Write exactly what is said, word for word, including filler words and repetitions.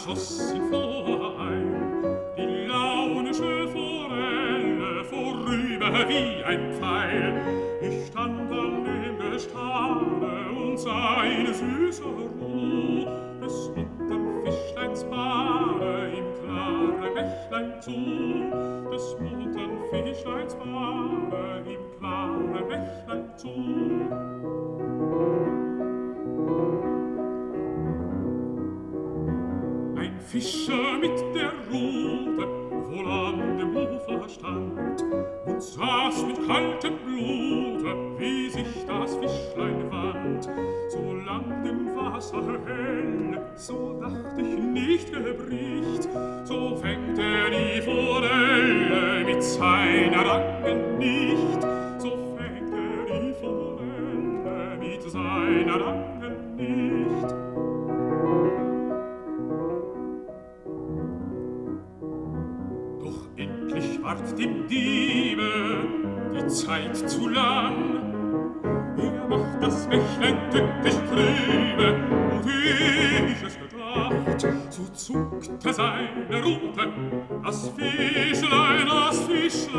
schoss ihn vor ein, die launische Forelle vorüber wie ein Pfeil. Ich stand an dem Gestade und sah in süßer Ruh des muntern Fischleins Bade im klaren Bächlein zu, des muntern Fischleins Bade im klaren Bächlein zu. Ein Fischer mit der Rute wohl an dem Ufer stand und saß mit kaltem Blute, wie sich das Fischlein wand. Solang dem Wasser hell, so dacht ich nicht gebricht, so fängt er die Forelle mit seiner Angen nicht, so fängt er die Forelle mit seiner Angen nicht. Doch endlich ward dem Diebe die Zeit zu lang. Er macht das Bächlein tückisch trübe, und wie ich es gedacht, so zuckte seine Rute. Das Fischlein, das Fischlein